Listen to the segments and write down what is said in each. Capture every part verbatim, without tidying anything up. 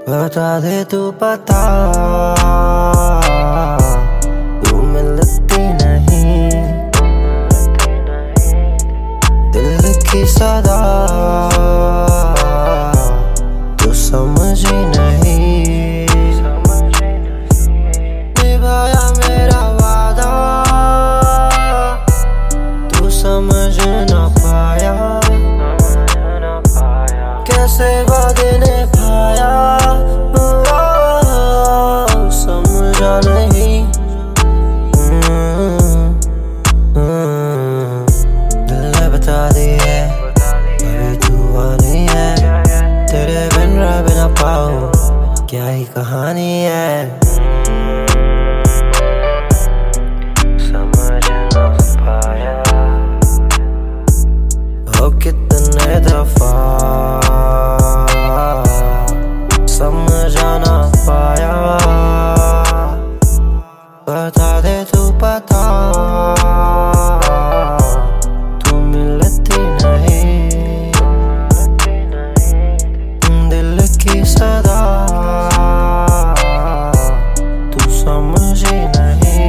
बता दे तू पता, तू मिलती नहीं दिल की सदा, तू समझी नहीं। निभाया मेरा वादा, तू समझ न पाया, कैसे वादे निभाया समझा नहीं। दिल ने बता दी है अभी तू आनी है, तेरे बिन रह भी ना पाऊं क्या ही कहानी है। समझ ना पाया हो कितने दफा, समझा ना पाया। बता दे तू पता, तू मिलती नहीं दिल की सदा, तू समझी नहीं।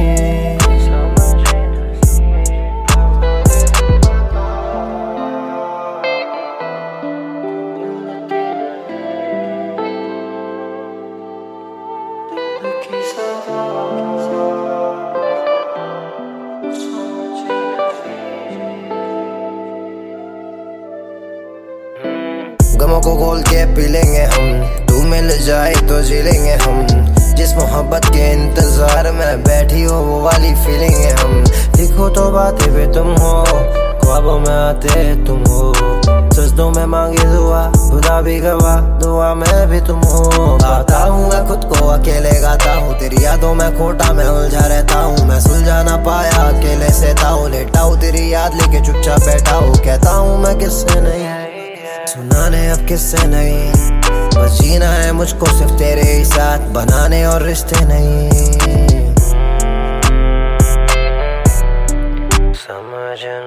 गमों को खोल के पी लेंगे हम, तू मिल जाए तो जी लेंगे हम। जिस मोहब्बत के इंतजार में बैठी हो वो वाली फीलिंग है हम। लिखो तो बातें भी तुम हो, ख्वाबों में आते तुम हो, सजदों में मांगी दुआ, खुदा भी गवाह दुआ में भी तुम हो। गाता हूँ मैं खुद को अकेले गाता हूँ, तेरी यादों में खोटा मैं उलझा रहता हूँ। मैं सुलझा ना पाया अकेले सहता हूँ, लेटा हूँ तेरी याद लेके चुपचाप बैठा हूँ। कहता हूँ मैं किससे नहीं, सुनाने अब किससे नहीं, बस जीना है मुझको सिर्फ तेरे ही साथ, बनाने और रिश्ते नहीं। समझ